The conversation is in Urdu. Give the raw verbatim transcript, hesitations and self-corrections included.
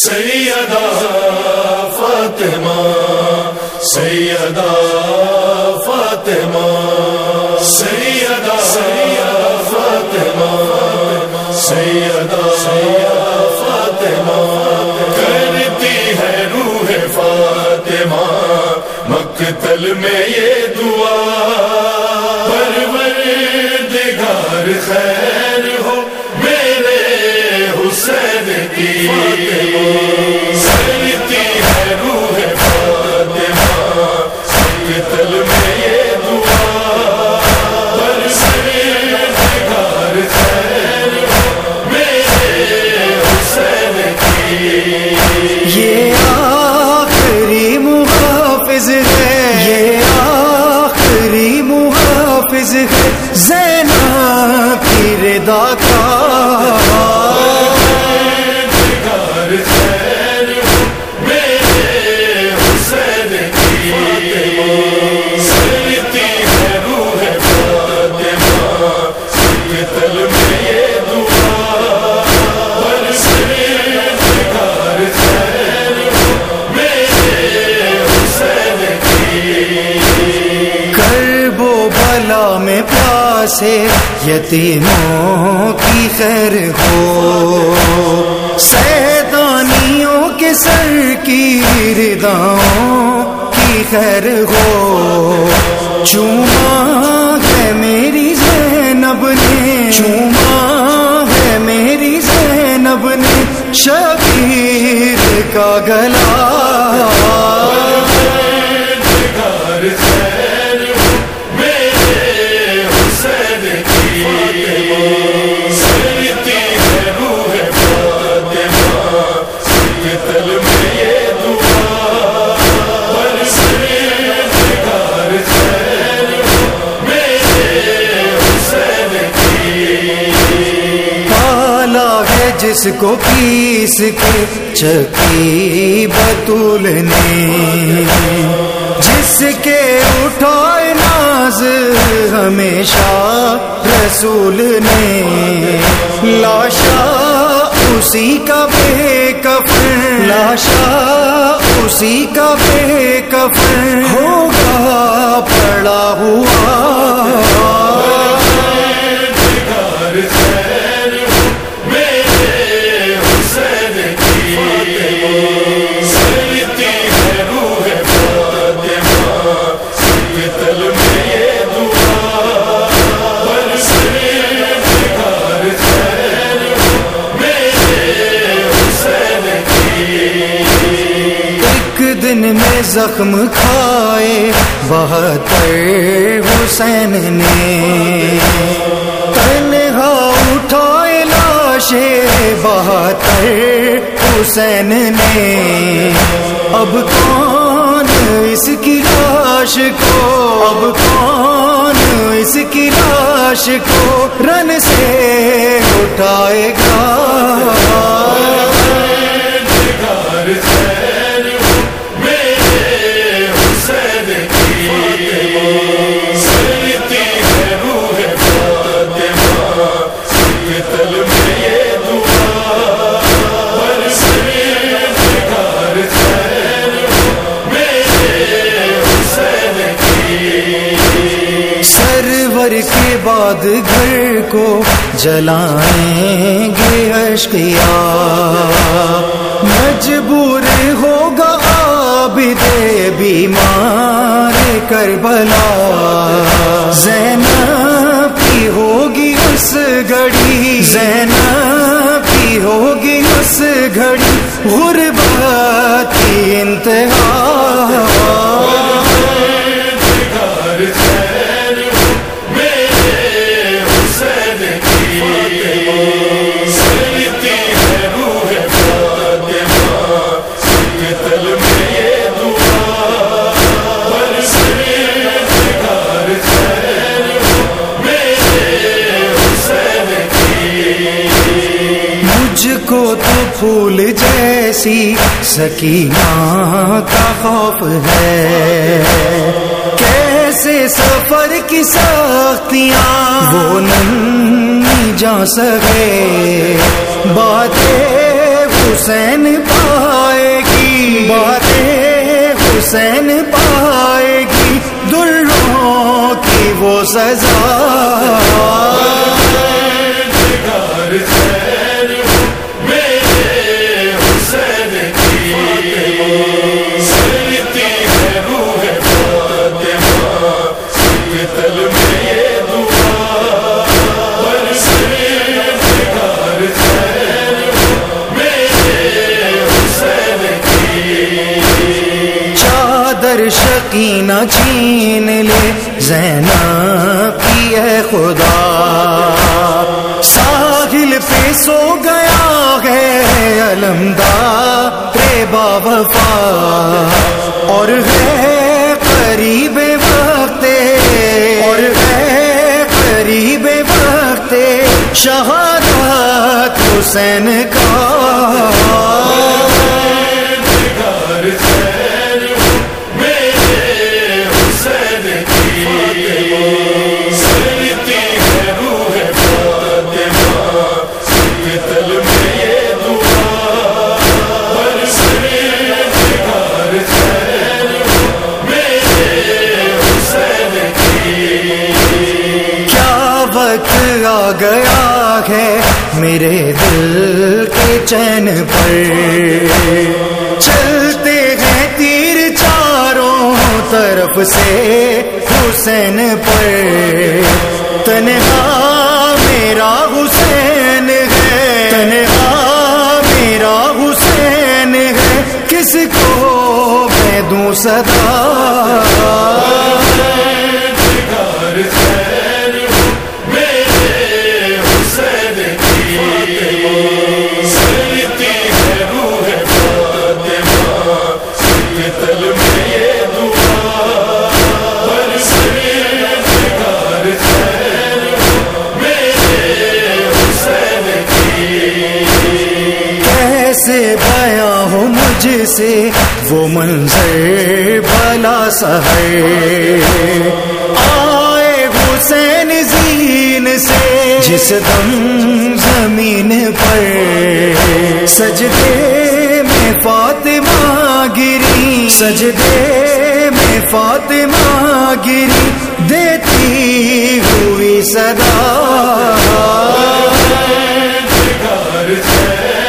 سیدہ فاطمہ سیدہ فاطمہ سیدہ فاطمہ سیدہ فاطمہ کرتی ہے روح فاطمہ مقتل میں یہ دعا پروردگار خیر ہو میرے حسین کی سلتی ہے روح فاطمہ مقتل میں یہ دعا پروردگار خیر ہو میرے حسین کی یہ آخری محافظ ہے یہ آخری محافظ ہے زینب کی رضا کا سے یتیموں کی خیر ہو سیدانیوں کے سر کی رداؤں کی خیر ہو چوما ہے میری زینب نے چوما ہے میری زینب نے شبیر کا گلا جس کو پیس کے چکی بطول نے جس کے اٹھائے ناز ہمیشہ رسول نے لاشا اسی کا بے کفن لاشا اسی کا بے کفن ہوگا پڑا ہوا میں زخم کھائے بہتر حسین نے تنہا اٹھائے لاشے بہتر حسین نے اب کون اس کی لاش کو اب کون اس کی لاش کو رن سے اٹھائے گا کے بعد گھر کو جلائیں گے اشقیا مجبور ہوگا عابد بیمار کربلا زینب کی ہوگی اس گھڑی زینب کی ہوگی اس گھڑی غربت کی انتہا پھول جیسی سکینہ کا خوف ہے کیسے سفر کی سختیاں وہ نہیں جا سکے باتیں حسین پا حسین پائے گی دروں کی وہ سزا پروردگار خیر ہو میرے حسین کی سلتی ہے روح فاطمہ سکتل میں یہ دعا پروردگار خیر ہو میرے حسین کی چادر شکینہ چھین لے زینب کی ہے خدا ساحل پہ سو گیا ہے علمدار با وفا اور ہے قریب وقت اور ہے قریب وقت شہادت حسین کا پروردگار خیر ہو میرے حسین کی سلتی ہے روح فاطمہ سکتل میں یہ دعا پروردگار خیر ہو میرے حسین کی کیا وقت آ گیا ہے میرے دل کے چین پر چلتے ہیں تیر چاروں طرف سے حسین پر تنہا میرا حسین ہے تنہا میرا حسین ہے کس کو میں دوں صدا پروردگار خیر ہو میرے حسین کی سلتی ہے روح فاطمہ سکتل میں یہ دعا پروردگار خیر ہو میرے حسین کی کیسے بیاں ہو مجھ سے وہ منظر بھلا سا ہے آئے حسین زین سے جس دم زمین پر سجدے میں فاطمہ گری سجدے میں فاطمہ گری دیتی ہوئی صدا پروردگار خیر